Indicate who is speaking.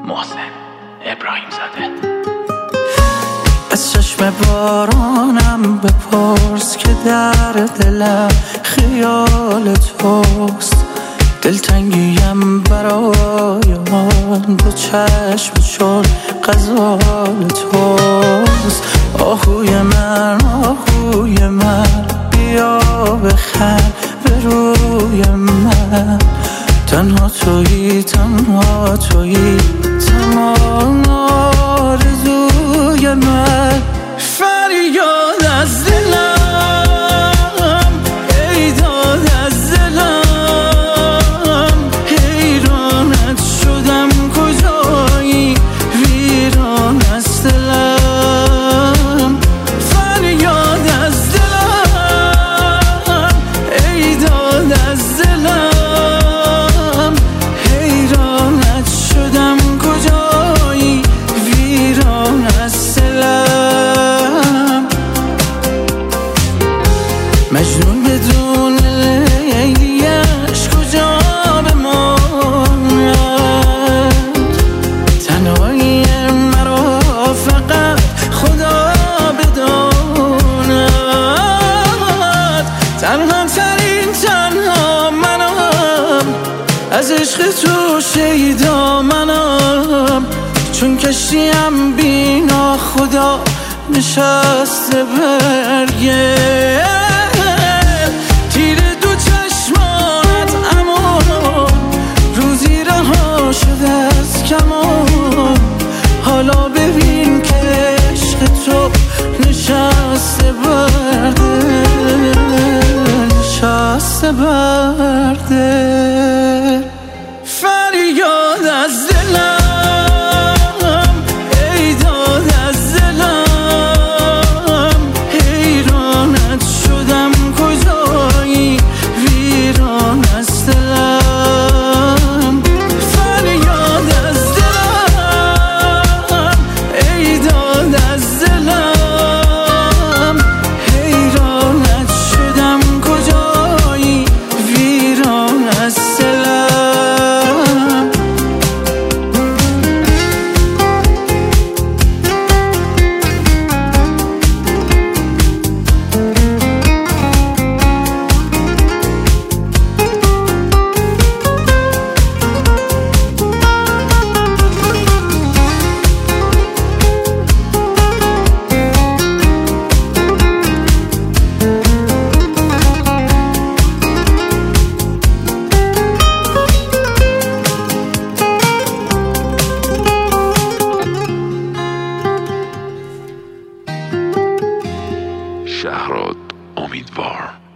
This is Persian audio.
Speaker 1: محسن ابراهیم زاده.
Speaker 2: از چشم بارانم بپرس که در دلم خیال توست. دلتنگیم برای آن دو چشم چون غزال توست. آهوی من بیا بخند به روی من. تنها تویی تمام آرزوی من. فریاد از دلم ای داد از دلم. حیرانت شدم کجایی ویران از دلم. فریاد از دلم ای داد از دلم. حیرانت شدم کجایی ویران از دلم. مجنون بدون لیلیش کجا بماند. تنهایی مرا فقط خدا بداند. تنها منم از عشق تو شیدا منم. چون کشتیم بینا خدا نشسته برگه. تیر دو چشمانت اما روزی رها شده از کمان. حالا ببین که عشق تو نشسته برده. نشسته برده. فریاد از دلم ای داد از دلم. حیرانت شدم کجایی ویران از دلم. فریاد از دلم ای داد از دلم. حیرانت شدم کجایی ویران از دلم.
Speaker 3: شهراد امیدوار.